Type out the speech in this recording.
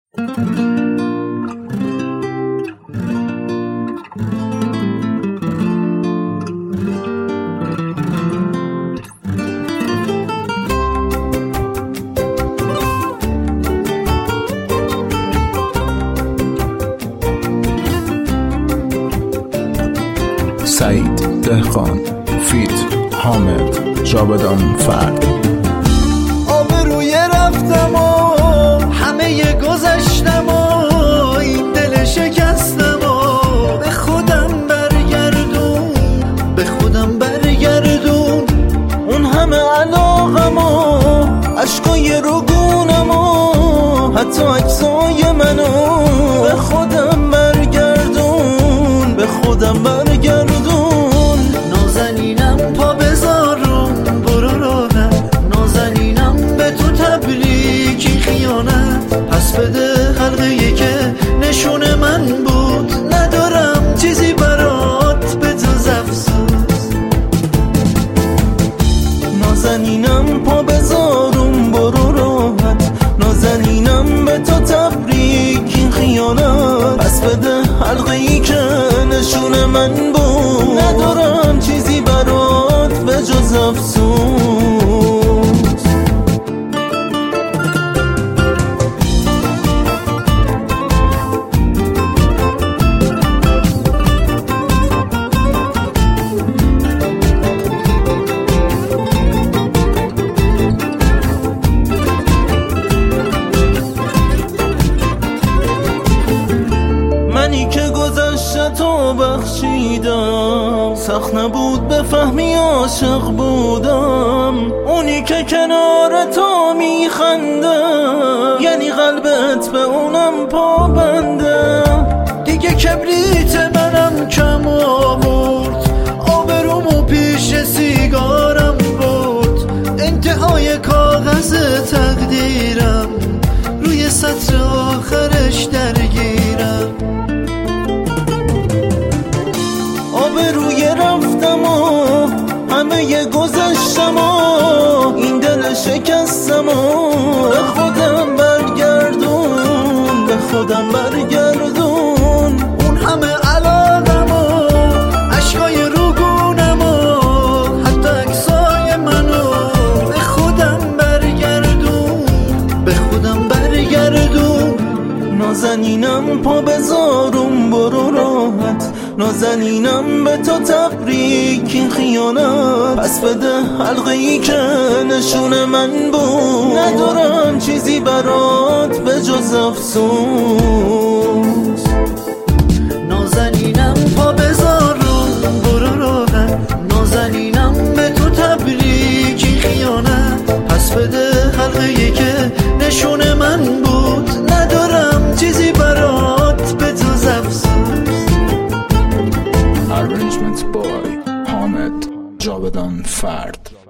سعید دهقان فیت حامد جاودان فرد. آبروی رفتم و همه گذشتم و این دل شکستم و به خودم برگردون، به خودم برگردون اون همه علاقم و عشقای روگونم و حتی عکسای منو به خودم برگردون، به خودم برگردون. نازنینم پا بذارم برو راحت، نازنینم به تو تبریکی خیانت، پس بده حلقه‌ای که نشون من بود، ندارم چیزی برات به جز افسوس. نازنینم پا بذارم برو راحت، نازنینم به تو تبریکی خیانت، پس بده حلقه‌ای که نشون من بود، ندارم چیزی برات به جز افسوس. منی که گذشته تو بخشیدم، سخت نبود بفهمی عاشق بودم، اونی که کنار تو میخنده یعنی قلبت به اونم پابنده. دیگه کبریت منم کم آورد، آبرومو پیش سیگارم برد، انتهای کاغذ تقدیرم روی سطر آخرش درگیرم. آبروی رفتم و همه گذشتم و این دل شکستم و به خودم برگردون، به خودم برگردون اون همه علاقم و عشقای روگونم و حتی عکسای منو به خودم برگردون، به خودم برگردون. نازنینم پا بذارم برو راحت، نازنینم به تو تبریکی خیانت، پس بده حلقه‌ای که نشون من بود، ندارم چیزی برات به جز افسوس. نازنینم پا بذارم برو راحت، نازنینم به تو تبریکی خیانت، پس بده حلقه‌ای که نشون من بود، ندارم چیزی برات به جز افسوس. Arrangement by حامد جاودان فرد.